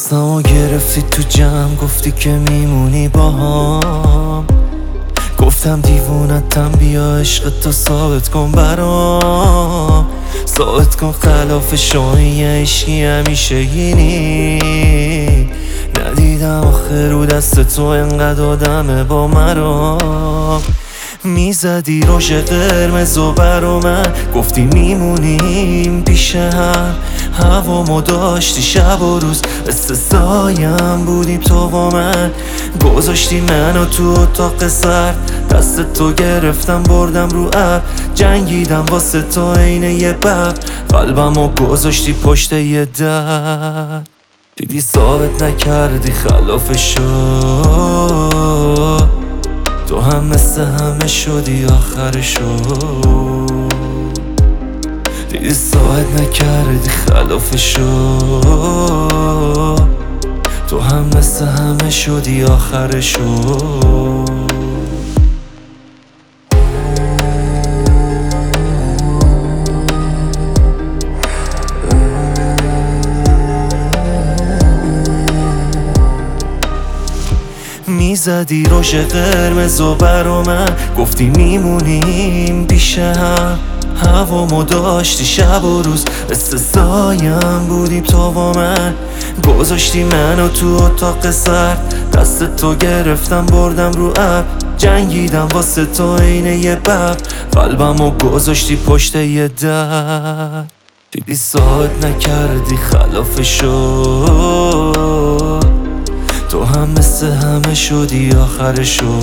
دستمو گرفتی تو جمع، گفتی که میمونی باهام. گفتم دیوونتم، بیا عشق تو ثابت کن برام. ثابت کن خلاف شوی عشقی همیشه گینی. ندیدم آخر رو دست تو انقدر آدمه با مرام. میزدی روش قرمز و برا من، گفتی میمونیم پیش هم. هوامو داشتی شب و روز، استثایم بودیم تو و من. گذاشتی منو تو اتاق سرد، دست تو گرفتم بردم رو ابر. جنگیدم واسه تو عین یه ببر، قلبمو گذاشتی پشت یه در. دیدی ثابت نکردی خلافشو، تو هم مثل همه شدی آخرشو. دیدی ثابت نکردی خلافشو، تو هم مثل همه شدی آخرشو. میزدی روش قرمز و برا من، گفتی میمونیم پیش هم. هوامو داشتی شب و روز، استثایم بودیم تو و من. گذاشتی منو تو اتاق سرد، دست تو گرفتم بردم رو ابر. جنگیدم واسه تو عین یه ببر، قلبمو گذاشتی پشت یه در. دیدی ثابت نکردی خلافشو، تو هم مثل همه شدی آخرشو.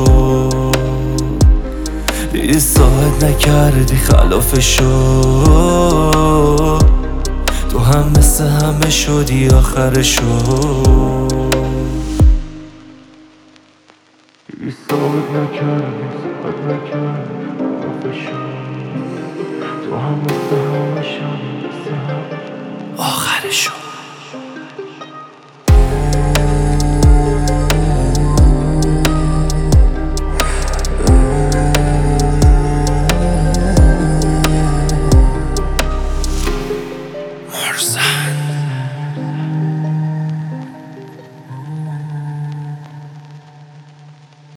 دیدی ثابت نکردی خلافشو، تو هم مثل همه شدی آخرشو. دیدی ثابت نکردی خلافشو، تو هم مثل همه شدی آخرشو.